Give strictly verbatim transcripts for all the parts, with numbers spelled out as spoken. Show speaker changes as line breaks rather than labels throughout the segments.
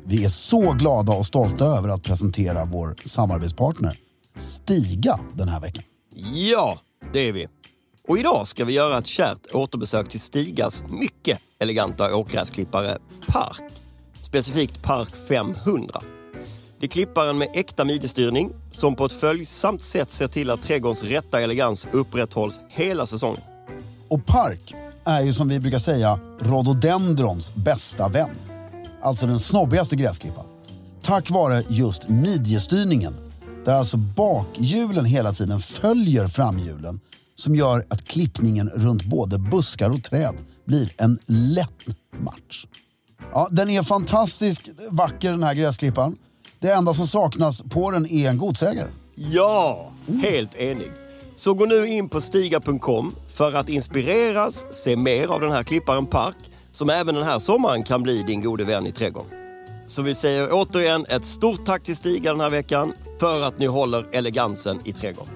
Vi är så glada och stolta över att presentera vår samarbetspartner Stiga den här veckan.
Ja, det är vi. Och idag ska vi göra ett kärt återbesök till Stigas mycket eleganta åkgräsklippare Park. Specifikt Park femhundra. Det är klipparen med äkta midjestyrning som på ett följsamt sätt ser till att trädgårdens rätta elegans upprätthålls hela säsongen.
Och Park är ju som vi brukar säga rhododendrons bästa vän. Alltså den snobbigaste gräsklippan. Tack vare just midjestyrningen, där alltså bakhjulen hela tiden följer framhjulen, som gör att klippningen runt både buskar och träd blir en lätt match. Ja, den är fantastiskt vacker, den här gräsklippan. Det enda som saknas på den är en godsägare.
Ja, helt enig. Så gå nu in på stiga punkt com för att inspireras, se mer av den här klipparen Park, som även den här sommaren kan bli din gode vän i trädgården. Så vi säger återigen ett stort tack till Stiga den här veckan för att ni håller elegansen i trädgården.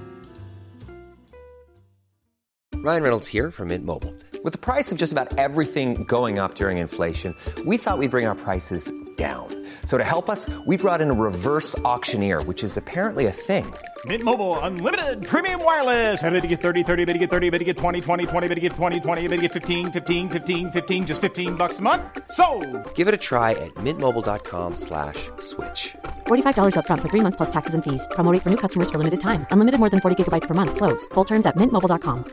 Ryan Reynolds here from Mint Mobile. With the price of just about everything going up during inflation, we thought we'd bring our prices down. So to help us, we brought in a reverse auctioneer, which is apparently a thing.
Mint Mobile Unlimited Premium Wireless. How to get thirty, thirty, how to get thirty, how to get twenty, twenty, twenty, how to get twenty, twenty, how to get fifteen, fifteen, fifteen, fifteen, just fifteen bucks a month? Sold!
Give it a try at mintmobile.com slash switch.
forty-five dollars up front for three months plus taxes and fees. Promo rate for new customers for limited time. Unlimited more than forty gigabytes per month. Slows full terms at mint mobile dot com.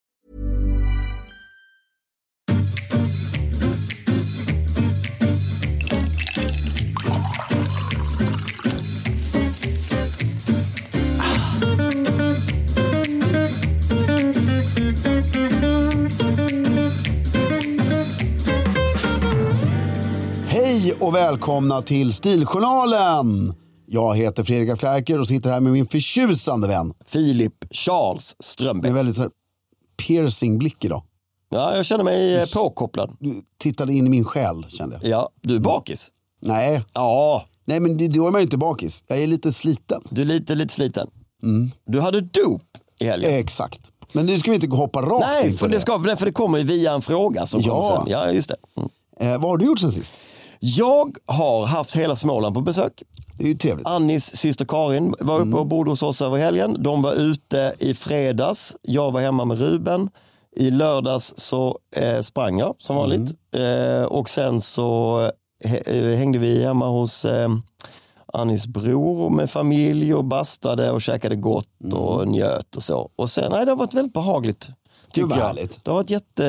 Hej och välkomna till Stiljournalen. Jag heter Fredrik af Klerker och sitter här med min förtjusande vän
Filip Charles Strömbäck.
med en väldigt så här piercing blick idag.
Ja, jag känner mig du, påkopplad.
Du tittade in i min själ, kände jag.
Ja, du är bakis.
Nej.
Ja.
Nej, men då är man ju inte bakis. Jag är lite sliten.
Du är lite, lite sliten.
Mm.
Du hade dop i helgen.
Eh, exakt. Men nu ska vi inte hoppa rakt
Nej,
in
för det. Ska, för det kommer ju via en fråga som
ja.
kommer sen. Ja, just det. Mm.
Eh, vad har du gjort sen sist?
Jag har haft hela Småland på besök.
Det är ju trevligt.
Annis syster Karin var uppe mm. och bodde hos oss över helgen. De var ute i fredags. Jag var hemma med Ruben. I lördags så eh, sprang jag som vanligt. Mm. Eh, och sen så eh, hängde vi hemma hos eh, Annis bror med familj och bastade och käkade gott mm. och njöt och så. Och sen, nej, det har varit väldigt behagligt. Tycker
det, var
jag. Det har varit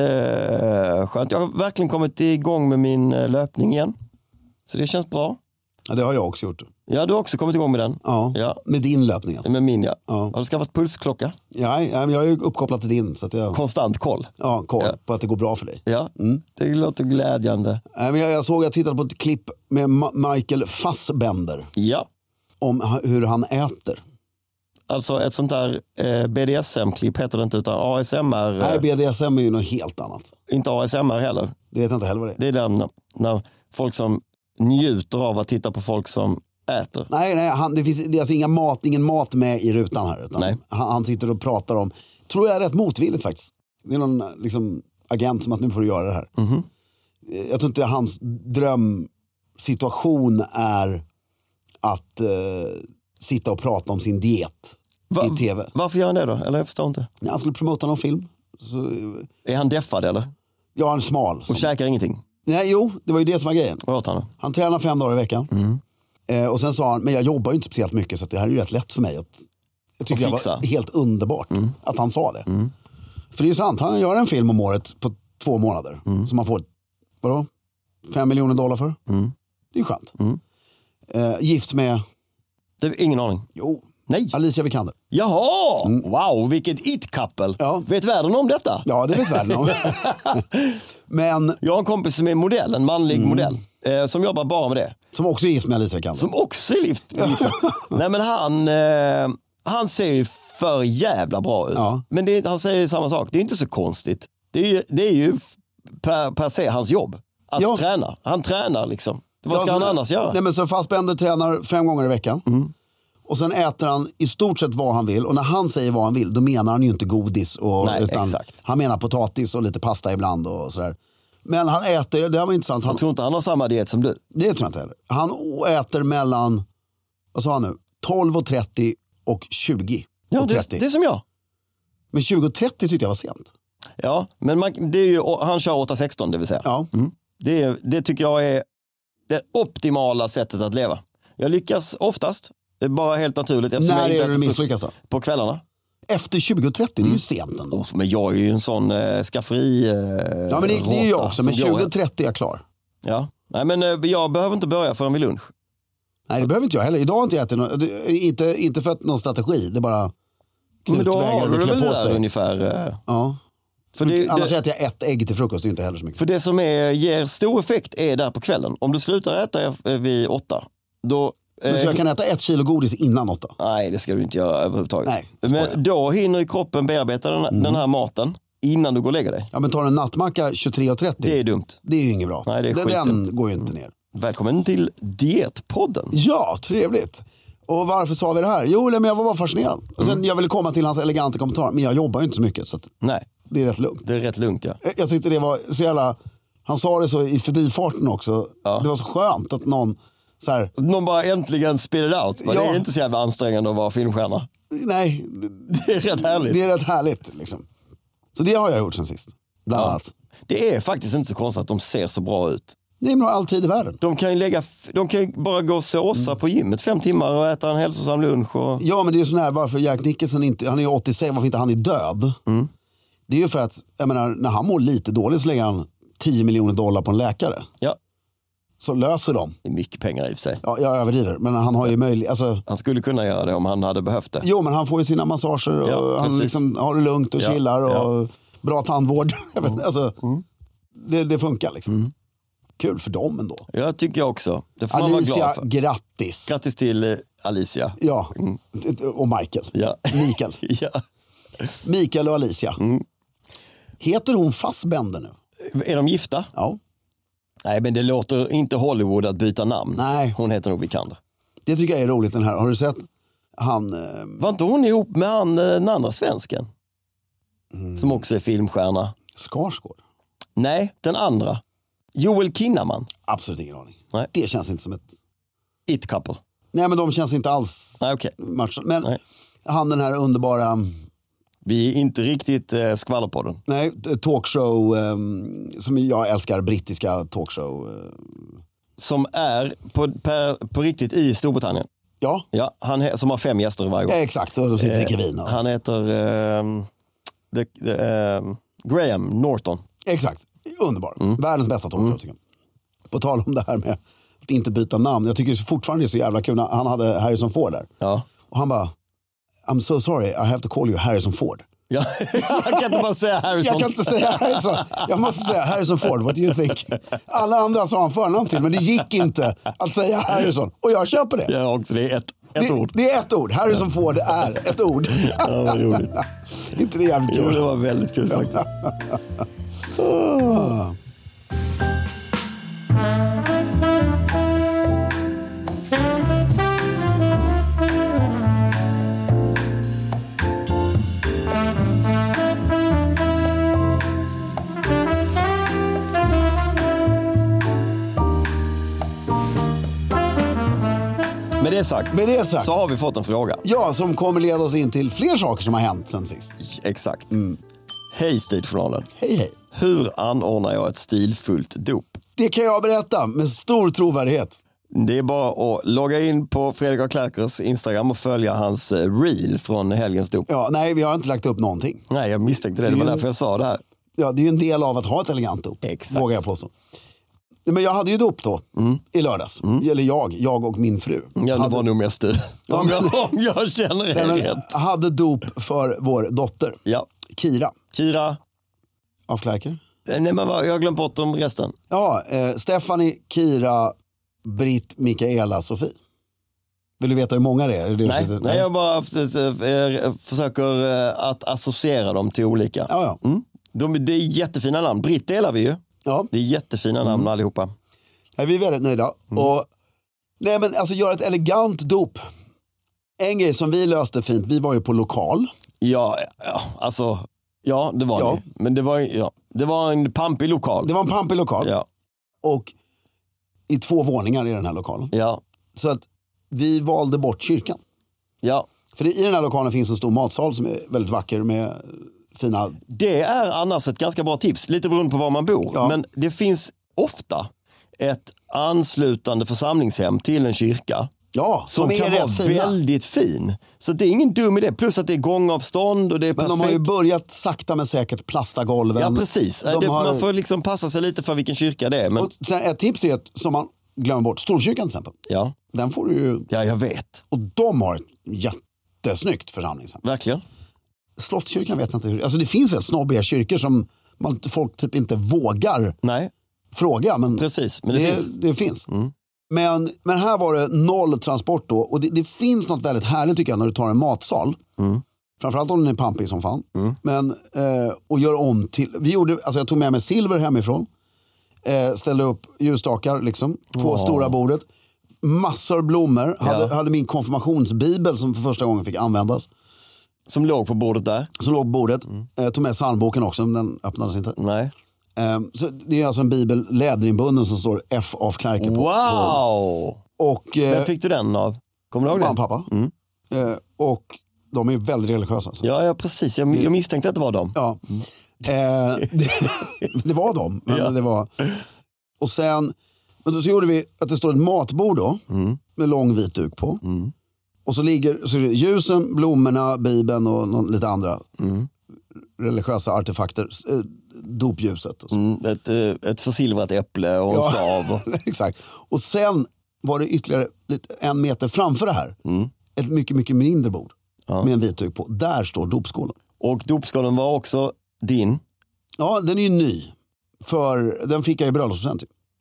jätteskönt. Jag har verkligen kommit igång med min löpning igen. Så det känns bra.
Ja, det har jag också gjort.
Ja, du har också kommit igång med den.
Ja, ja. Med din löpning alltså.
Med min, ja.
ja.
Har du skaffat pulsklocka?
Ja, jag är ju uppkopplad till din. Så att jag...
Konstant koll.
Ja, koll
ja.
på att det går bra för dig.
Ja,
mm.
det låter glädjande.
Nej, men jag, jag såg, jag tittade på ett klipp med Ma- Michael Fassbender.
Ja.
Om hur han äter.
Alltså ett sånt där eh, B D S M-klipp heter det inte, utan A S M R.
Nej, B D S M är ju något helt annat.
Inte A S M R heller.
Det vet jag inte heller vad det är.
Det är den när, när folk som njuter av att titta på folk som äter.
Nej, nej han, det finns det är alltså inga mat, ingen mat med i rutan här. Utan
nej.
Han, han sitter och pratar om, tror jag är rätt motvilligt faktiskt. Det är någon liksom, agent som att nu får du göra det här.
Mm-hmm.
Jag tror inte hans drömsituation är att eh, sitta och prata om sin diet. Va? I tv.
Varför gör han det då? Eller jag förstår inte.
Ja, han skulle promota någon film. Så...
Är han deffad eller?
Ja, han är smal.
Och som... käkar ingenting?
Nej, jo, det var ju det som var grejen.
Vad åt han då?
Han tränar fem dagar i veckan.
Mm.
Eh, och sen sa han, men jag jobbar ju inte speciellt mycket så det här är ju rätt lätt för mig. Att, jag tycker det var helt underbart mm. att han sa det. Mm. För det är ju sant, han gör en film om året på två månader. Mm. Som man får, vadå? Fem miljoner dollar för. Mm. Det är ju skönt. Mm. Eh, gift med...
Det är ingen aning.
Jo.
Nej.
Alicia Vikander.
Jaha, mm. wow, vilket it-couple.
Ja.
Vet världen om detta?
Ja, det vet världen om. Men...
Jag har en kompis som är modell, en manlig mm. modell. Eh, som jobbar bara med det.
Som också är gift med Alicia Vikander.
Som också är gift med Nej, men han, eh, han ser ju för jävla bra ut. Ja. Men det, han säger ju samma sak. Det är inte så konstigt. Det är ju, det är ju per, per se hans jobb. Att ja. träna. Han tränar liksom. Vad ska ja, han så, annars göra?
Nej, men så Fassbender tränar fem gånger i veckan. Mm. Och sen äter han i stort sett vad han vill. Och när han säger vad han vill, då menar han ju inte godis. Och,
Nej,
utan
exakt.
Han menar potatis och lite pasta ibland och sådär. Men han äter, det här var intressant. Han,
Jag tror inte han har samma diet som du.
Det tror jag inte heller. Han äter mellan, vad sa han nu? tolv och trettio och tjugo
Ja,
och
det,
trettio.
det är som jag.
Men tjugo och trettio tyckte jag var sent.
Ja, men man, det är ju, han kör åtta sexton det vill säga.
Ja.
Mm. Det, är, det tycker jag är det optimala sättet att leva. Jag lyckas oftast, det är bara helt naturligt.
När
jag inte
är du misslyckas då?
På kvällarna.
Efter tjugo och trettio, det är ju sent ändå.
Oh, men jag är ju en sån äh, skafferi äh,
Ja, men det, det är jag också. Men
som går,
tjugo och trettio är jag klar.
Ja, nej men äh, jag behöver inte börja förrän vid lunch.
Nej, det behöver inte jag heller. Idag har inte jag ätit någon, inte, inte för att någon strategi. Det är bara
Men då har du
klä
väl
på
där
sig.
ungefär. Äh,
Ja.
för det,
Annars
det,
äter jag ett ägg till frukost, det är inte heller så mycket.
för det som är, ger stor effekt är där på kvällen. Om du slutar äta vid åtta, då...
Men så jag kan äta ett kilo godis innan åtta.
Nej, det ska du inte göra överhuvudtaget.
Nej, skojar.
men då hinner ju kroppen bearbeta den,
Mm.
den här maten innan du går och lägger dig.
Ja, men tar en nattmacka tjugotre och trettio.
Det är dumt.
Det är ju inget bra.
Nej, det är
den,
skitdumt.
den går ju inte ner.
Välkommen till Dietpodden.
Ja, trevligt. Och varför sa vi det här? Jo, men jag var bara fascinerad. Och sen, jag ville komma till hans eleganta kommentar. Men jag jobbar ju inte så mycket, så att
Nej,
det är rätt lugnt.
det är rätt lugnt ja.
Jag tyckte det var så jävla... Han sa det så i förbifarten också.
Ja.
Det var så skönt att någon... Så här,
Någon bara äntligen spit it out. Men
Ja.
det är inte så jävla ansträngande att vara filmstjärna.
nej,
Det är rätt härligt.
det är rätt härligt. Liksom. Så det har jag gjort sen sist. Bland
Ja.
annat.
Det är faktiskt inte så konstigt att de ser så bra ut.
Nej, men har all tid i världen.
De kan ju, lägga, de kan ju bara gå och såsa
Mm.
på gymmet fem timmar och äta en hälsosam lunch. Och...
Ja, men det är ju sån här, varför Jack Nicholson inte, han är ju åttiosex, varför inte han är död?
Mm.
Det är ju för att, jag menar, när han mår lite dåligt så lägger han tio miljoner dollar på en läkare.
Ja,
Så löser de.
det är mycket pengar i och för sig.
Ja, jag överdriver, men han har ju möjlighet, alltså,
Han skulle kunna göra det om han hade behövt det.
jo, men han får ju sina massager och
Ja,
han
precis.
liksom har det lugnt och
Ja,
chillar och
ja.
bra tandvård. Jag vet,
Mm.
alltså, det, det funkar liksom. Kul för dem ändå.
Jag tycker jag också. Det får man vara
Alicia,
glad för.
grattis.
Grattis till eh, Alicia.
Ja, och Michael.
Ja.
Mikael.
Ja.
Mikael och Alicia.
Mm.
Heter hon Fassbender nu?
Är de gifta?
Ja.
Nej, men det låter inte Hollywood att byta namn.
Nej.
Hon heter nog Vikander.
Det tycker jag är roligt den här. Har du sett han... Eh,
Var inte hon ihop med han, eh, den andra svensken? Som också är filmstjärna.
Skarsgård?
Nej, den andra. Joel Kinnaman.
Absolut ingen aning.
Nej.
Det känns inte som ett...
It couple.
Nej, men de känns inte alls
Nej, okej.
match. Men
Nej.
han den här underbara...
Vi är inte riktigt eh, skvallerpodden.
Nej, talkshow eh, som jag älskar, brittiska talkshow. Eh.
Som är på, per, på riktigt i Storbritannien.
Ja,
Ja, han he, som har fem gäster varje gång.
ja, exakt. Och de sitter och dricker vin. Och...
Han heter eh, the, the, eh, Graham Norton.
Exakt, underbar. Världens bästa talkshow tycker jag. På tal om det här med att inte byta namn. Jag tycker fortfarande det är så jävla kul. Han hade Harrison Ford där.
Ja.
Och han bara, I'm so sorry, I have to call you Harrison Ford.
Ja, jag kan inte bara säga Harrison.
Jag kan inte säga Harrison. Jag måste säga Harrison Ford, what do you think? Alla andra sa han förnamn till, men det gick inte att säga Harrison. Och jag köper det.
Ja, också det är ett, ett
det,
ord.
Det är ett ord. Harrison Ford är ett ord.
Ja, vad roligt.
inte det jävligt
Jo,
kul?
det var väldigt kul faktiskt. Med det sagt,
Med det sagt.
så har vi fått en fråga.
Ja, som kommer leda oss in till fler saker som har hänt sen sist.
Exakt. Hej Stiljournalen.
Hej, hej.
Hur anordnar jag ett stilfullt dop?
Det kan jag berätta med stor trovärdighet.
Det är bara att logga in på Fredrik af Klerkers Instagram och följa hans reel från helgens dop.
Ja, nej, vi har inte lagt upp någonting.
Nej, jag misstänkte det. Det var därför jag sa det här.
Ja, det är ju en del av att ha ett elegant dop.
Exakt.
Vågar jag påstå. Men jag hade ju dop då, i lördags. Eller jag, jag och min fru.
Ja, det
hade,
var nog mest du. Om jag, om jag känner
nej,
det
men,
rätt.
hade dop för vår dotter,
Ja.
Kira.
Kira.
Av Klerker.
Nej, men vad- jag har glömt bort om resten.
Ja, eh, Stephanie, Kira, Britt, Mikaela, Sofie. Vill du veta hur många det är? Är det det du
Nej,
sitter-
nej, jag bara eh, försöker eh, att associera dem till olika.
Ja, ja.
Mm. De, det är jättefina namn. Britt delar vi ju.
ja.
Det är jättefina namn allihopa.
Nej, vi är väldigt nöjda. Och, nej, men alltså göra ett elegant dop. En grej som vi löste fint, vi var ju på lokal.
Ja, ja, alltså Ja, det var
Ja.
det. Men det var, ja, det var en pampig lokal.
Det var en pampig lokal.
Ja.
Och i två våningar i den här lokalen.
Ja.
Så att vi valde bort kyrkan.
Ja.
För i den här lokalen finns en stor matsal som är väldigt vacker med fina...
Det är annars ett ganska bra tips, lite beroende på var man bor.
Ja.
Men det finns ofta ett anslutande församlingshem till en kyrka.
Ja,
Som
de är
kan
rätt
vara
fina.
väldigt fin. Så det är ingen dum idé. Plus att det är gångavstånd och det är
Men
perfekt.
de har ju börjat sakta men säkert plasta golven.
Ja, precis.
De
det,
har...
Man får liksom passa sig lite för vilken kyrka det är. Men...
Och sen ett tips är att, som man glömmer bort, Storkyrkan till exempel.
Ja.
Den får du ju...
ja, jag vet.
Och de har ett jättesnyggt församlingshem.
Verkligen.
Slottskyrkan vet jag inte hur... Alltså det finns rätt snobbiga kyrkor som man, folk typ inte vågar
Nej,
fråga. Men
precis. Men det,
det,
finns.
det finns.
Mm.
Men, men här var det noll transport då. Och det, det finns något väldigt härligt tycker jag när du tar en matsal.
Mm.
Framförallt om den är pampig som fan.
Mm.
Men, eh, och gör om till... Vi gjorde, alltså jag tog med mig silver hemifrån. Eh, ställde upp ljusstakar liksom, på
Åh.
stora bordet. Massor blommor.
Ja.
Hade, hade min konfirmationsbibel som för första gången fick användas.
Som låg på bordet där.
Som låg på bordet.
Mm.
Eh, tog med psalmboken också, men den öppnades inte.
Nej.
Eh, så det är alltså en bibel läderinbunden som står F af Klerker på.
Wow!
Och... Eh,
Vem fick du den av? Kommer du ihåg
mamma
det?
och pappa.
Mm.
Eh, och de är väldigt religiösa. Alltså.
Ja, ja, precis. Jag, jag misstänkte att det var dem.
Ja. Eh, det, det var de. Men
Ja.
det var... Och sen, men då så gjorde vi att det står ett matbord då.
Mm.
Med lång vit duk på.
Mm.
Och så ligger så är det ljusen, blommorna, bibeln och någon, lite andra
Mm.
religiösa artefakter. Eh, dopljuset. Och så.
Mm. Ett, eh, ett försilvrat äpple och en
Ja.
slav. Och...
Exakt. Och sen var det ytterligare lite, en meter framför det här.
Mm.
Ett mycket, mycket mindre bord.
Ja.
Med en vit duk på. Där står dopskålen.
Och dopskålen var också din.
Ja, den är ju ny. För den fick jag i bröllopspresent.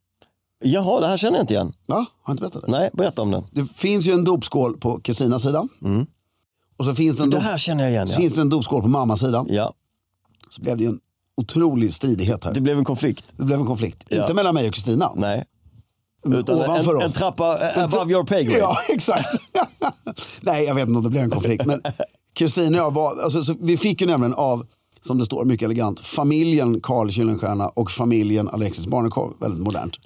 Jaha, det här känner jag inte igen.
Va? Har jag inte berättat det?
Nej, berätta om den.
Det finns ju en dopskål på Kristinas sida.
Mm.
Och så finns det en,
Det
dop-
här känner jag igen,
så
ja.
finns det en dopskål på mammas sida.
Ja,
Så blev det ju en otrolig stridighet här.
det
Det,
blev en konflikt.
blev en konflikt.
Ja.
Inte mellan mig och Kristina.
Nej.
Men
Utan
ovanför
en, en
oss.
trappa eh, above your pay grade.
Ja, exakt. Nej, jag vet inte om det blev en konflikt. Men Kristina och jag var... Alltså, så vi fick ju nämligen av, som det står mycket elegant, familjen Carl Kyllenstierna och familjen Alexis Barnekow. Väldigt modernt.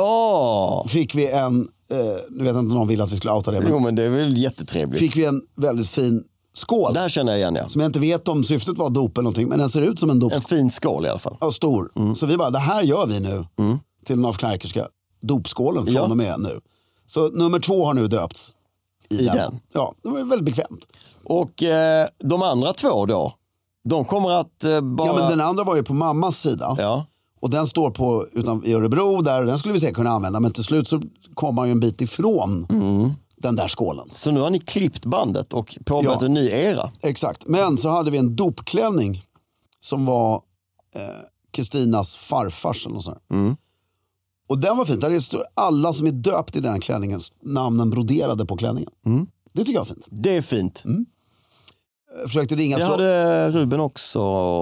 Ja!
Fick vi en... Eh, nu vet jag inte om någon ville att vi skulle outa det. Men
Jo, men det är väl jättetrevligt.
fick vi en väldigt fin skål.
Det här känner jag igen, ja.
Som jag inte vet om syftet var dop eller någonting. Men den ser ut som en
En
dopskål.
fin skål i alla fall.
Ja, stor.
Mm.
Så vi bara, det här gör vi nu. Till den af Klerkerska dopskålen från
Ja.
och med nu. Så nummer två har nu döpts. I,
I den.
Ja, det var ju väldigt bekvämt.
Och eh, de andra två då? De kommer att eh, bara...
Ja, men den andra var ju på mammas sida.
Ja.
Och den står på utan, i Örebro där. Den skulle vi säkert kunna använda. Men till slut så kom man ju en bit ifrån
Mm.
den där skålen.
Så nu har ni klippt bandet och påbörjat
Ja.
en ny era.
Exakt. Men så hade vi en dopklänning som var Kristinas eh, farfars eller något sånt.
Mm.
Och den var fint. Där det står alla som är döpt i den klänningen, namnen broderade på klänningen.
Mm.
Det tycker jag är fint.
Det är fint.
Jag försökte ringa
Det
slå...
hade Ruben också,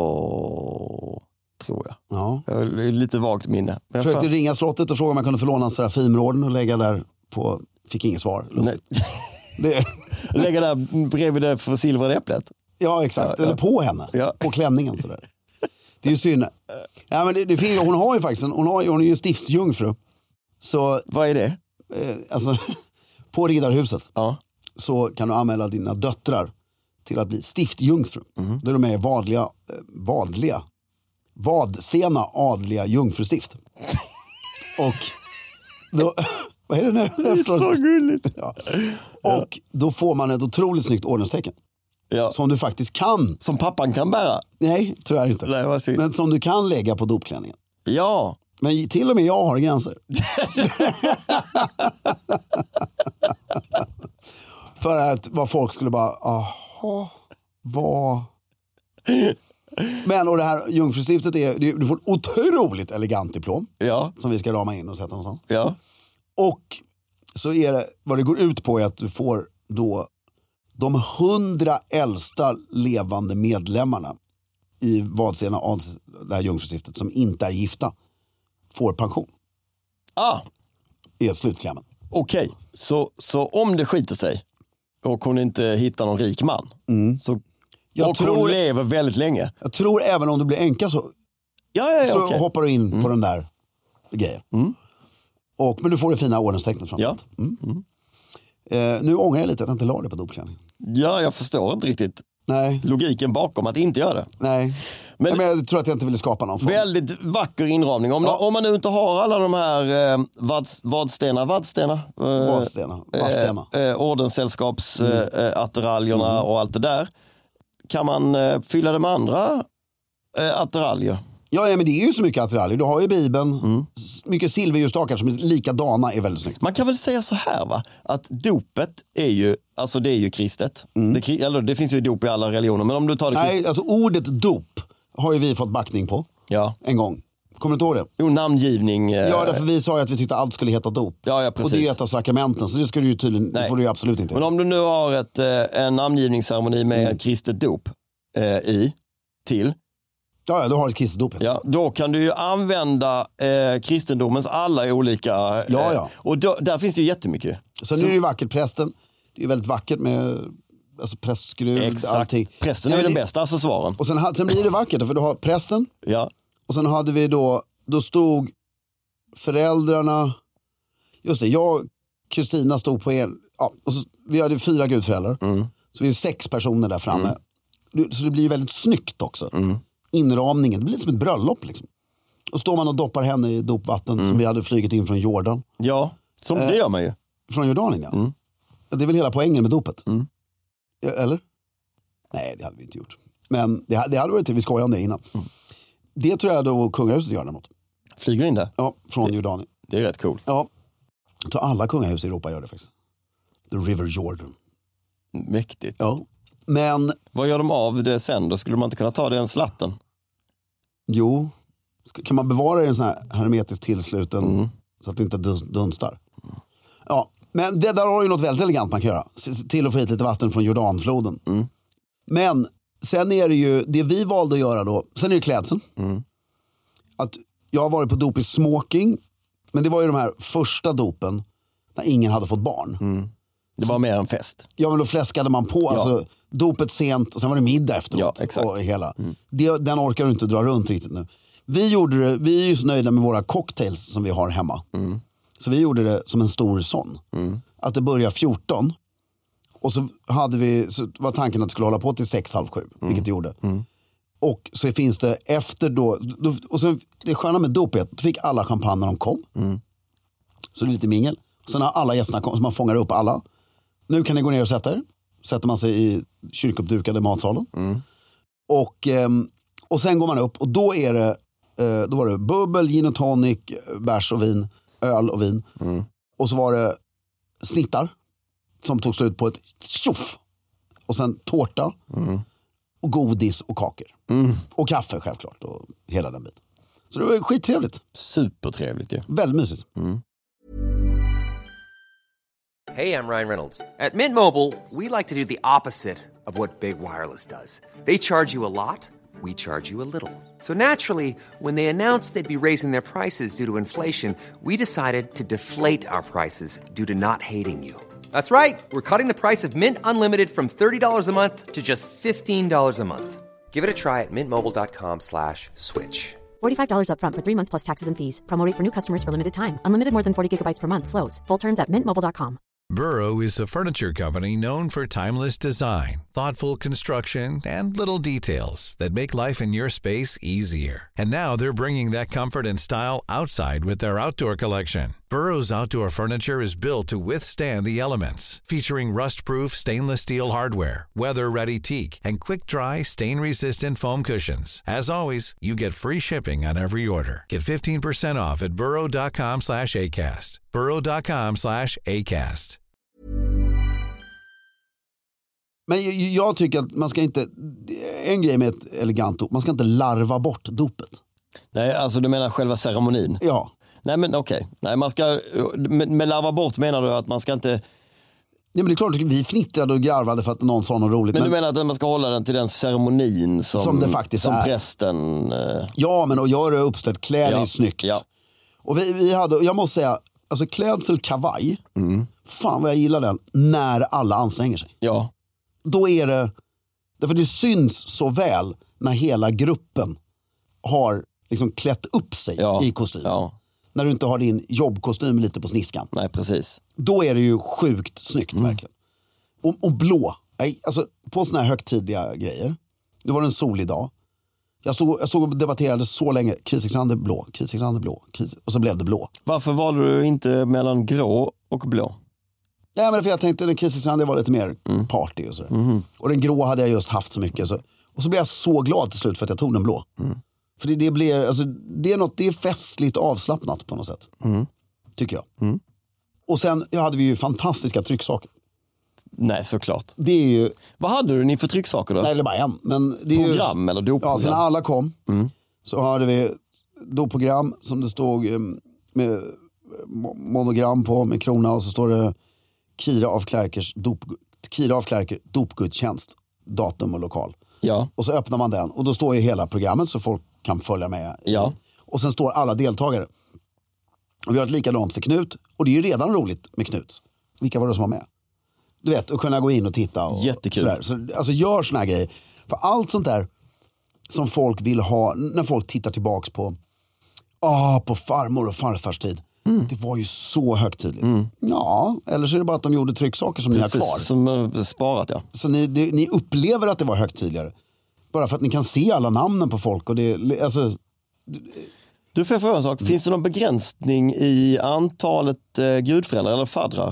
tror jag.
Ja.
Jag har lite vagt minne. Men
Jag försökte
fan-
ringa slottet och fråga om jag kunde få låna en Serafimorden och lägga där på... Fick inget svar.
Nej.
Det...
Lägga där bredvid det försilvrade äpplet.
Ja, exakt.
Ja, ja.
Eller på henne.
Ja.
På klänningen sådär. Det är ju synd. Ja, men det, det finns, hon har ju faktiskt en, hon, har, hon är ju stiftsjungfru. Så
Vad är det?
eh, alltså, på Riddarhuset
Ja.
så kan du anmäla dina döttrar till att bli stiftjungfru.
Mm.
Då är de med i vadliga, eh, vadliga, Vadstena adliga jungfrustift. Och då, vad är det nu?
Det är så gulligt.
Ja. Och då får man ett otroligt snyggt ordenstecken.
Ja.
Som du faktiskt kan,
Som pappan kan bära.
nej tyvärr inte.
Nej, vad synd.
Men som du kan lägga på dopklänningen.
Ja.
Men till och med jag har gränser. För att vad folk skulle bara, aha, vad... Men och det här jungfrustiftet är, du får ett otroligt elegant diplom.
Ja.
Som vi ska rama in och sätta någonstans.
Ja.
Och så är det, vad det går ut på är att du får då de hundra äldsta levande medlemmarna i Vadstena ads, det här jungfrustiftet som inte är gifta får pension.
Ah,
Är slutklämmen.
okej. Så, så om det skiter sig och hon inte hittar någon rik man
Mm.
så
Jag
och
tror,
hon lever väldigt länge.
Jag tror även om du blir änka så,
ja, ja, ja,
så
okay.
hoppar du in
mm.
på den där grejen.
Mm.
Och, men du får det fina ordenstecknet framför.
Ja.
Mm. Mm. Eh, nu ångrar jag lite att jag inte la det på dopklänningen.
Ja, jag förstår inte riktigt
Nej.
logiken bakom att inte göra det.
Nej. Men, men jag tror att jag inte ville skapa någon form.
Väldigt vacker inramning. Om, ja. om man nu inte har alla de här eh, vads, vadstenar, vadstenar, eh,
vadstenar, vadstenar.
Eh, eh, ordenssällskapsattiraljerna mm. eh, och allt det där. Kan man eh, fylla det med andra eh, attiraljer?
Ja, ja, men det är ju så mycket attiraljer. Du har ju Bibeln, mm. mycket silverljusstakar som är likadana är väldigt snyggt.
Man kan väl säga så här va, att dopet är ju, alltså det är ju kristet. Mm. Det, eller, det finns ju dop i alla religioner, men om du tar det
Nej,
kristet...
alltså ordet dop har ju vi fått backning på
ja.
en gång. Kommer du inte ihåg det?
Jo, namngivning. Eh...
Ja, därför vi sa ju att vi tyckte allt skulle heta dop.
Ja, ja, precis.
Och det är ett av sakramenten, så det skulle ju tydligen, det får du ju absolut inte.
Men om du nu har ett, eh, en namngivningsceremoni med mm. kristet dop eh, i, till...
Ja, ja, du har ett kristet dop.
Ja, då kan du ju använda eh, kristendomens alla olika... Eh,
ja, ja.
Och då, där finns det ju jättemycket.
Sen så... är det ju vackert, prästen. Det är ju väldigt vackert med alltså prästskruv,
exakt.
Allting.
Prästen är ju den det... bästa accessoaren.
Och sen, sen blir det vackert, för du har prästen.
Ja.
Och sen hade vi då, då stod föräldrarna, just det, jag Kristina stod på en, ja, och så, vi hade fyra gudföräldrar. Mm. Så vi är sex personer där framme. Mm. Så det blir ju väldigt snyggt också. Mm. Inramningen, det blir som ett bröllop liksom. Och står man och doppar henne i dopvatten mm. som vi hade flygit in från Jordan.
Ja, som
eh,
det gör man ju.
Från Jordanien, ja.
Mm.
Det är väl hela poängen med dopet.
Mm.
Eller? Nej, det hade vi inte gjort. Men det, det hade varit till, vi skojade om det innan. Mm. Det tror jag då kungahuset gör däremot.
Flyger in där?
Ja, från
det,
Jordanien.
Det är rätt coolt.
Ja, jag tror alla kungahus i Europa gör det faktiskt. The River Jordan.
Mäktigt.
Ja, men...
Vad gör de av det sen då? Skulle man inte kunna ta den slatten?
Jo, kan man bevara den sån här hermetiskt tillsluten mm. så att det inte dunstar? Ja, men det där har ju något väldigt elegant man kan göra. Till och få hit lite vatten från Jordanfloden. Mm. Men sen är det ju, det vi valde att göra då, sen är det klädseln. Mm. Att jag har varit på dop i smoking, men det var ju de här första dopen när ingen hade fått barn. Mm.
Det var mer en fest.
Ja, men då fläskade man på. Ja. Alltså, dopet sent och sen var det middag efteråt.
Ja, exakt.
Och hela. Mm. Det, den orkar du inte dra runt riktigt nu. Vi gjorde det, vi är ju så nöjda med våra cocktails som vi har hemma. Mm. Så vi gjorde det som en stor sån. Mm. Att det börjar fjorton. Och så hade vi, så var tanken att det skulle hålla på till sex, halv sju. Mm. Vilket det gjorde. Mm. Och så finns det efter då, då och så det sköna med dopet, då fick alla champagne när de kom. Mm. Så det är lite mingel. Sen har alla gästerna kommit, så man fångar upp alla. Nu kan ni gå ner och sätta er. Sätter man sig i kyrkuppdukade matsalen. Mm. Och, och sen går man upp och då är det, då var det bubbel, gin och tonic, bärs och vin, öl och vin. Mm. Och så var det snittar som tog slut på ett tjoff. Och sen tårta. Mm. Och godis och kakor. Mm. Och kaffe självklart. Och hela den biten. Så det var skittrevligt.
Supertrevligt ju. Ja.
Väldigt mysigt. Mm.
Hey, I'm Ryan Reynolds. At Mint Mobile, we like to do the opposite of what Big Wireless does. They charge you a lot. We charge you a little. So naturally, when they announced they'd be raising their prices due to inflation, we decided to deflate our prices due to not hating you. That's right. We're cutting the price of Mint Unlimited from thirty dollars a month to just fifteen dollars a month. Give it a try at mintmobile.com slash switch.
forty-five dollars up front for three months plus taxes and fees. Promo rate for new customers for limited time. Unlimited more than forty gigabytes per month. Slows full terms at mint mobile dot com.
Burrow is a furniture company known for timeless design, thoughtful construction, and little details that make life in your space easier. And now they're bringing that comfort and style outside with their outdoor collection. Burrow's outdoor furniture is built to withstand the elements, featuring rust-proof stainless steel hardware, weather-ready teak, and quick-dry, stain-resistant foam cushions. As always, you get free shipping on every order. Get fifteen percent off at burrow.com slash ACAST. burrow.com slash ACAST.
Men jag, jag tycker att man ska inte, en grej med ett elegant dop, man ska inte larva bort dopet.
Nej, alltså du menar själva ceremonin?
Ja.
Nej, men okej. Okay. Nej, man ska, med, med larva bort menar du att man ska inte...
Ja, men det är klart, vi fnittrade och garvade för att någon sa något roligt.
Men,
men
du menar att man ska hålla den till den ceremonin som,
som det faktiskt
som
är.
Prästen... Eh...
Ja, men att göra uppställt, klä dig
ja.
snyggt.
Ja.
Och vi, vi hade, jag måste säga, alltså klädsel kavaj, mm. fan vad jag gillar den, när alla anstränger sig.
Ja.
Då är det, Därför det syns så väl när hela gruppen har liksom klätt upp sig
ja.
i kostym.
Ja.
När du inte har din jobbkostym lite på sniskan.
Nej, precis.
Då är det ju sjukt snyggt mm. verkligen. Och, och blå. Alltså, på såna här högtidliga grejer. Det var en solig dag. Jag såg, jag såg och debatterade så länge. Kristiansand är blå, Kristiansand är blå. Kris, och så blev det blå.
Varför valde du inte mellan grå och blå?
Ja, men för jag tänkte att Kristiansand var lite mer mm. party och sådär. Mm. Och den grå hade jag just haft så mycket. Så, och så blev jag så glad till slut för att jag tog den blå. Mm. För det, det, blir, alltså, det, är något, det är festligt avslappnat på något sätt. Mm. Tycker jag. Mm. Och sen ja, hade vi ju fantastiska trycksaker.
Nej, såklart.
Det är ju...
Vad hade du ni för trycksaker då?
Nej, det är bara en. Men det är
program ju... eller dopprogram?
Ja, sen när alla kom mm. så hade vi dopprogram som det stod med monogram på med krona och så står det Kira af Klerkers dop, Kira af Klerker dopgudstjänst, datum och lokal.
Ja.
Och så öppnar man den och då står ju hela programmet så folk kan följa med.
Ja.
Och sen står alla deltagare. Och vi har ett likadant för Knut. Och det är ju redan roligt med Knut. Vilka var det som var med? Du vet, att kunna gå in och titta. Och
jättekul.
Sådär. Så, alltså gör såna här grejer. För allt sånt där som folk vill ha, när folk tittar tillbaks på ah, på farmor och farfars tid. Mm. Det var ju så högtidligt. Mm. Ja, eller så är det bara att de gjorde trycksaker som
Precis,
ni har kvar.
Som uh, sparat, ja.
Så ni, det, ni upplever att det var högtidligare. Bara för att ni kan se alla namnen på folk. Och det, alltså...
Du, får jag fråga en sak. Mm. Finns det någon begränsning i antalet eh, gudföräldrar eller faddrar?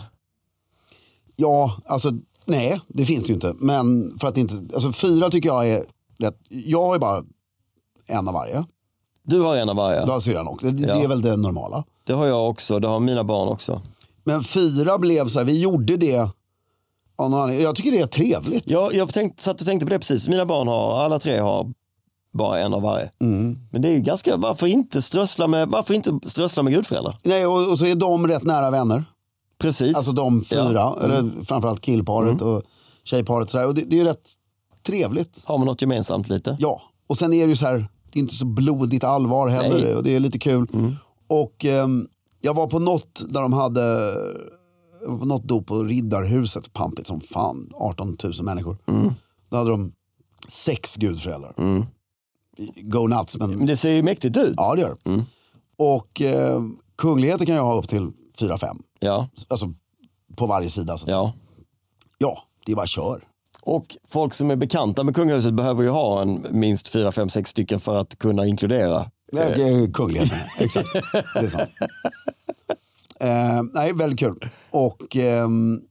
Ja, alltså nej, det finns det ju inte. Men för att inte, alltså fyra tycker jag är rätt. Jag har ju bara en av varje.
Du har en av varje?
Du har syrran också, det,
ja.
det är väl det normala.
Det har jag också, det har mina barn också.
Men fyra blev så här, vi gjorde det. Jag tycker det är trevligt.
Ja, jag tänkte, satt och tänkte på det precis. Mina barn har, alla tre har bara en av varje. Mm. Men det är ju ganska, varför inte strössla med, varför inte strössla med gudföräldrar?
Nej, och, och så är de rätt nära vänner.
Precis.
Alltså de fyra, ja. mm. eller framförallt killparet mm. och tjejparet. Så där. Och det, det är ju rätt trevligt.
Har man något gemensamt lite?
Ja, och sen är det ju så här, det är inte så blodigt allvar heller. Nej. Och det är lite kul. Mm. Och eh, jag var på något där de hade, jag var på något dop på Riddarhuset, pampigt som fan, arton tusen människor. Mm. Då hade de sex gudföräldrar. Mm. Go nuts. Men...
men det ser ju mäktigt ut.
Ja, det gör det. Mm. Och eh, kungligheter kan jag ha upp till fyra fem.
Ja.
Alltså på varje sida. Så.
Ja.
Ja, det är bara kör.
Och folk som är bekanta med kungahuset behöver ju ha en minst fyra, fem, sex stycken för att kunna inkludera.
Eh, kungligheten, exakt. Det är sant. Eh, nej, väldigt kul. Och eh,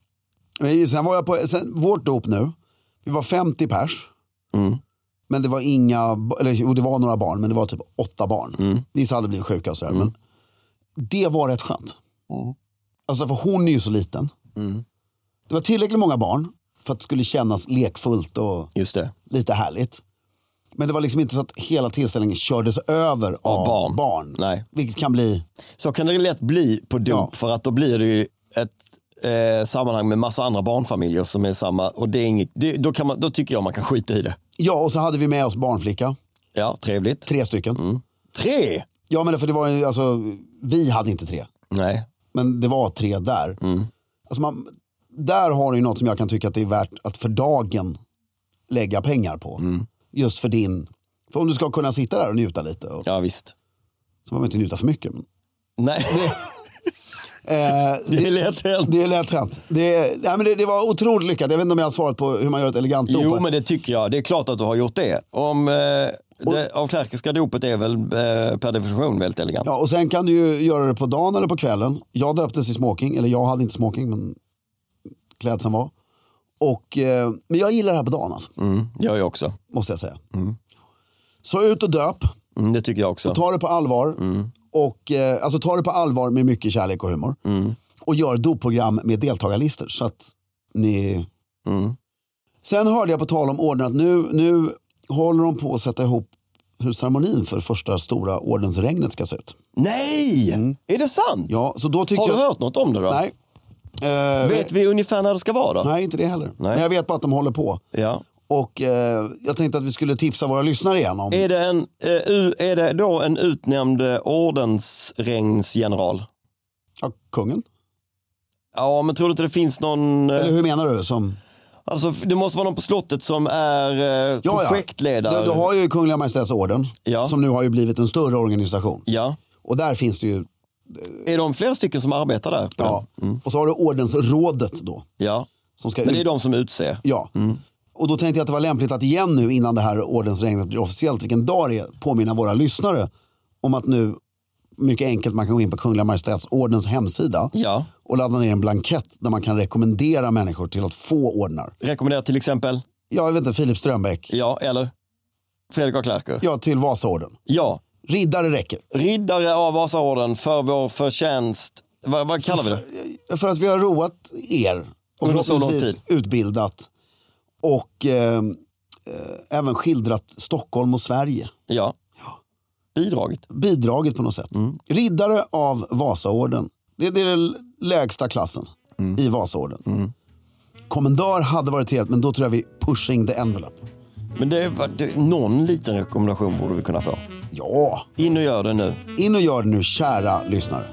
sen var jag på, sen, vårt dop nu, vi var femtio pers. Mm. Men det var inga, eller jo, det var några barn, men det var typ åtta barn. Mm. Vissa hade blivit sjuka och sådär. Mm. Men det var rätt skönt. Mm. Alltså för hon är ju så liten. Mm. Det var tillräckligt många barn för att det skulle kännas lekfullt och
just det.
Lite härligt. Men det var liksom inte så att hela tillställningen kördes över av, av barn. barn.
Nej.
Vilket kan bli...
Så kan det lätt bli på dop, ja. För att då blir det ju ett eh, sammanhang med massa andra barnfamiljer som är samma. Och det är inget, det, då, kan man, då tycker jag man kan skita i det.
Ja, och så hade vi med oss barnflicka.
Ja, trevligt.
Tre stycken. Mm.
Tre?
Ja, men för det var ju, alltså, vi hade inte tre.
Nej. Men
det var tre där. Mm. Alltså man, där har du ju något som jag kan tycka att det är värt att för dagen lägga pengar på. Mm. Just för din... För om du ska kunna sitta där och njuta lite. Och,
ja, visst.
Så man vill inte njuta för mycket. Men,
nej.
Det, eh,
det är lätt hänt.
Det är lätt hänt. Det, nej, men det, det var otroligt lyckat. Jag vet inte om jag har svarat på hur man gör ett elegant dop.
Jo, men det tycker jag. Det är klart att du har gjort det. Om... Eh... Det, av Klerkerska dopet är väl eh, per definition väldigt elegant.
Ja, och sen kan du ju göra det på dagen eller på kvällen. Jag döptes i smoking, eller jag hade inte smoking, men klädseln var. Och, eh, men jag gillar det här på dagen alltså.
Mm, jag också.
Måste jag säga. Mm. Så ut och döp.
Mm, det tycker jag också.
Och ta det på allvar. Mm. Och, eh, alltså ta det på allvar med mycket kärlek och humor. Mm. Och gör dopprogram med deltagarlistor. Så att ni... Mm. Sen hörde jag på tal om orden att nu... nu håller de på att sätta ihop hur ceremonin för första stora ordensregnet ska se ut.
Nej! Mm. Är det sant?
Ja, så då
har du
jag...
hört något om det då?
Nej.
Uh, vet vi ungefär när det ska vara då?
Nej, inte det heller. Nej. Men jag vet bara att de håller på.
Ja.
Och uh, jag tänkte att vi skulle tipsa våra lyssnare igen om...
Är det, en, uh, är det då en utnämnd ordensregnsgeneral?
Ja, kungen.
Ja, men tror du inte det finns någon...
Eller hur menar du? Som...
Alltså det måste vara någon på slottet som är eh,
Ja, ja.
projektledare.
Du, du har ju Kungliga Majestätsorden
Ja.
som nu har ju blivit en större organisation.
Ja.
Och där finns det ju...
Är de flera stycken som arbetar där? På
Ja.
den? Mm.
Och så har du ordensrådet då.
Ja.
Som ska
Men det är
ut-
de som utser.
Ja. Och då tänkte jag att det var lämpligt att igen nu innan det här ordensregnet blir officiellt, vilken dag det är, påminna våra lyssnare om att nu mycket enkelt man kan gå in på Kungliga Majestätsordens hemsida
Ja.
och ladda ner en blankett där man kan rekommendera människor till att få ordnar.
Rekommenderar till exempel?
Ja, jag vet inte, Filip Strömbäck.
Ja, eller? Fredrik av Klerker?
Ja, till Vasaorden.
Ja.
Riddare räcker.
Riddare av Vasaorden för vår förtjänst. Vad, vad kallar vi det?
För att vi har roat er och
Under så lång
förhoppningsvis utbildat och eh, eh, även skildrat Stockholm och Sverige.
Ja. Bidragit.
Bidragit på något sätt.
Mm.
Riddare av Vasaorden. Det, det är den lägsta klassen
Mm.
i Vasaorden. Mm. Kommendör hade varit trevligt, men då tror jag vi pushing the envelope.
Men det, är- det, någon liten rekommendation borde vi kunna få.
Ja,
In och gör det nu.
in och gör det nu, kära lyssnare.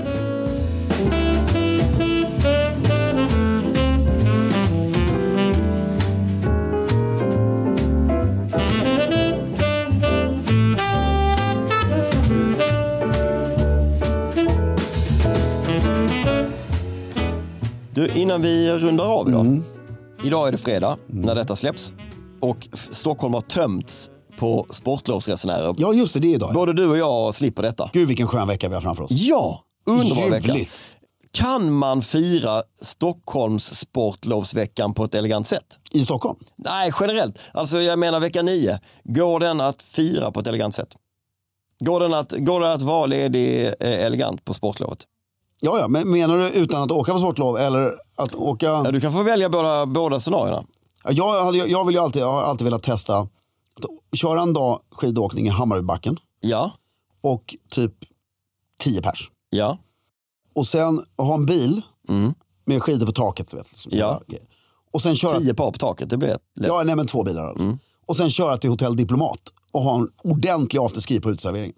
Du, innan vi rundar av idag.
Mm.
Idag är det fredag när detta släpps. Och F- Stockholm har tömts på sportlovsresenärer.
Ja, just det, det är idag.
Både du och jag slipper detta.
Gud, vilken skön vecka vi har framför oss.
Ja, underbar vecka.
Ljuvligt.
Kan man fira Stockholms sportlovsveckan på ett elegant sätt?
I Stockholm?
Nej, generellt. Alltså jag menar vecka nio. Går den att fira på ett elegant sätt? Går, den att, går det att vara ledig eh, elegant på sportlovet?
Ja, ja, men menar du utan att åka på sportlov eller att åka...
Ja, du kan få välja båda, båda scenarierna.
Ja, Jag, hade, jag, vill ju alltid, jag har alltid velat testa att köra en dag skidåkning i Hammarbybacken
Ja,
och typ tio pers.
ja,
Och sen ha en bil
mm.
med skidor på taket. Du vet, liksom.
Ja.
Och sen köra...
tio par på taket, det blir lätt.
Ja, nej, men två bilar. Alltså. Och sen köra till Hotell Diplomat och ha en ordentlig afterski på uteservering.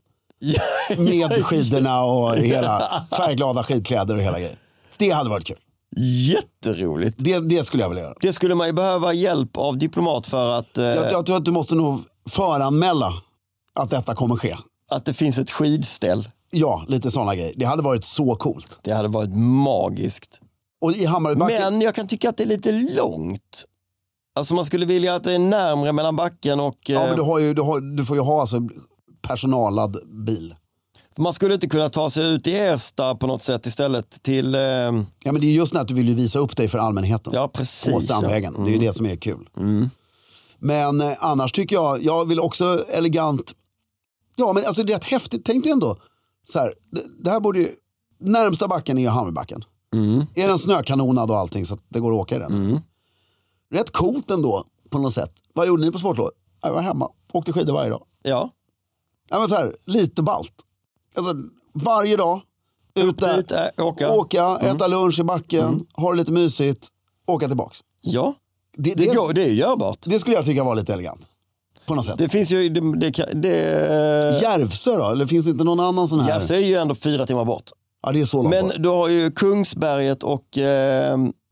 Med skidorna och hela färgglada skidkläder och hela grejen. Det hade varit kul.
Jätteroligt.
Det, det skulle jag vilja göra.
Det skulle man ju behöva hjälp av diplomat för att, eh,
Jag, jag tror att du måste nog föranmäla att detta kommer ske.
att det finns ett skidställ.
Ja, lite sådana grejer. Det hade varit så coolt.
Det hade varit magiskt.
Och i Hammarbybacken...
Men jag kan tycka att det är lite långt. Alltså man skulle vilja att det är närmare mellan backen och...
Ja,
eh,
men du, har ju, du, har, du får ju ha alltså personalad bil.
Man skulle inte kunna ta sig ut i Ersta på något sätt istället till... Eh,
Ja, men det är just när att du vill ju visa upp dig för allmänheten.
ja, precis.
På Strandvägen.
Ja.
Det är ju det som är kul.
Mm.
Men eh, annars tycker jag, jag vill också elegant... Ja, men alltså det är rätt häftigt. Tänk dig ändå. Så här, det, det här borde ju... Närmsta backen är ju Hammarbybacken.
Mm.
Är den snökanonad och allting så att det går att åka i den.
Mm.
Rätt coolt ändå på något sätt. Vad gjorde ni på sportlov? Jag var hemma. Åkte skidor varje dag.
Ja.
Ja, men så här, lite ballt. Alltså, varje dag. Ut där.
Dit, äh, åka.
Åka, äta lunch i backen. Ha det lite mysigt. Åka tillbaks.
Ja,
Det,
det,
det,
går, det är ju görbart.
det skulle jag tycka var lite elegant. På något sätt.
Det finns ju... Det, det, det,
Järvsö då? Eller finns det inte någon annan sån här?
Järvsö är ju ändå fyra timmar bort.
Ja, det är så långt
Men
bort.
du har ju Kungsberget och eh,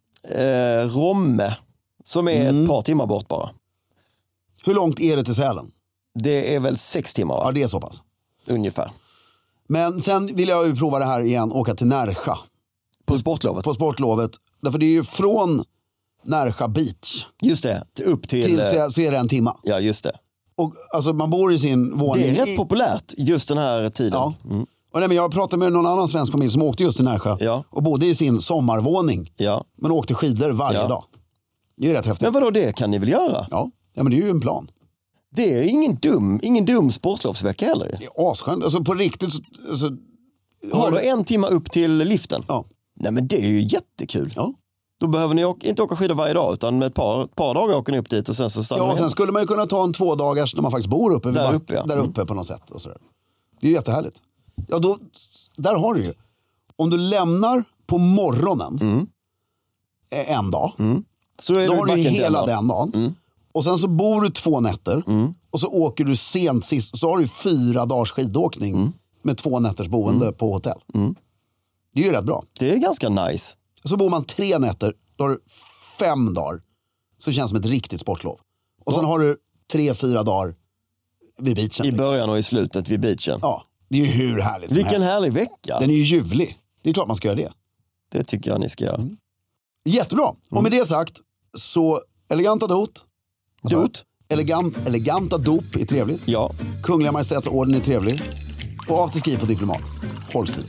eh, Romme som är
Mm.
ett par timmar bort bara.
Hur långt är det till Sälen?
Det är väl sex timmar va?
Ja, det är så pass.
Ungefär.
Men sen vill jag ju prova det här igen. Åka till Närsja.
På sportlovet.
På sportlovet. Därför det är ju från Närsja Beach
Just det, upp till...
till
eh,
så, så är det en timma.
ja, just det.
Och alltså man bor i sin våning.
Det är rätt
i,
populärt just den här tiden.
Ja.
Mm.
Och nej, men jag pratade med någon annan svensk familj som åkte just till Närsjö.
Ja.
Och bodde i sin sommarvåning.
Ja.
Men åkte skidor varje
Ja.
dag. Det är ju rätt häftigt.
Men vadå, det kan ni väl göra?
Ja. ja, men det är ju en plan.
Det är ingen dum, ingen dum sportlovsvecka heller.
Det är asskönt. Alltså på riktigt så... Alltså,
Har du en timme upp till liften?
Ja.
Nej men det är ju jättekul.
Ja.
Då behöver ni åka, inte åka skidor varje dag utan med ett par, ett par dagar åker ni upp dit och sen så stannar
Ja,
ni
och sen
hem.
skulle man ju kunna ta en två dagars när man faktiskt bor uppe. vid
Där
back-
uppe, ja.
Där uppe på något sätt. Och sådär. Det är ju jättehärligt. Ja, då, där har du ju. Om du lämnar på morgonen
Mm.
eh, en dag.
Så är
Då
du i
har du ju
backen
hela
dagen.
den dagen.
Mm.
Och sen så bor du två nätter. Och så åker du sent sist. Så har du fyra dagars skidåkning.
Mm.
Med två nätters boende på hotell. Det är ju rätt bra.
Det är ganska nice.
Så bor man tre nätter. Då har du fem dagar. så känns det som ett riktigt sportlov. Och sen har du tre, fyra dagar vid beachen.
I början och i slutet vid beachen.
Ja, det är ju hur härligt som
Vilken
helst.
härlig vecka.
Den är ju ljuvlig. Det är klart man ska göra det.
Det tycker jag ni ska göra.
Mm. Jättebra. Och med det sagt, så eleganta dot. Alltså,
Dot?
Elegant, eleganta dop är trevligt.
Ja.
Kungliga Majestätsorden är trevlig. Och afterski på Diplomat. Håll stil.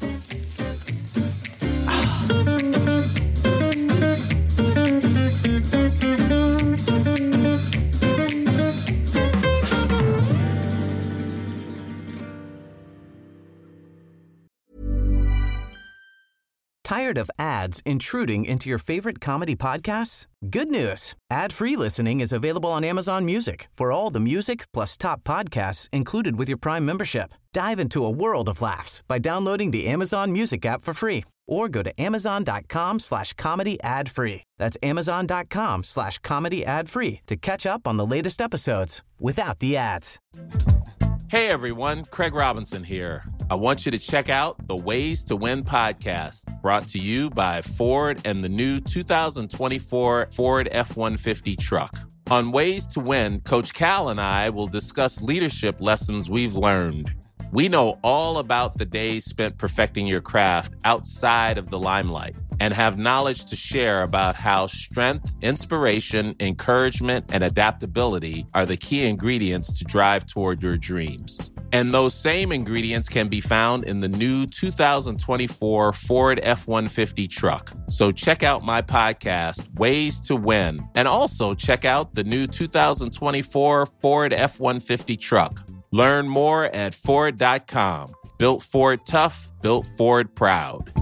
Tired of ads intruding into your favorite comedy podcasts? Good news. Ad-free listening is available on Amazon Music for all the music plus top podcasts included with your Prime membership. Dive into a world of laughs by downloading the Amazon Music app for free or go to amazon.com slash comedy ad free. That's amazon.com slash comedy ad free to catch up on the latest episodes without the ads.
Hey everyone, Craig Robinson here. I want you to check out the Ways to Win podcast, brought to you by Ford and the new two thousand twenty-four Ford F one fifty truck. On Ways to Win, Coach Cal and I will discuss leadership lessons we've learned. We know all about the days spent perfecting your craft outside of the limelight and have knowledge to share about how strength, inspiration, encouragement, and adaptability are the key ingredients to drive toward your dreams. And those same ingredients can be found in the new two thousand twenty-four Ford F one fifty truck. So check out my podcast, Ways to Win, and also check out the new two thousand twenty-four Ford F one fifty truck. Learn more at Ford dot com. Built Ford tough, built Ford proud.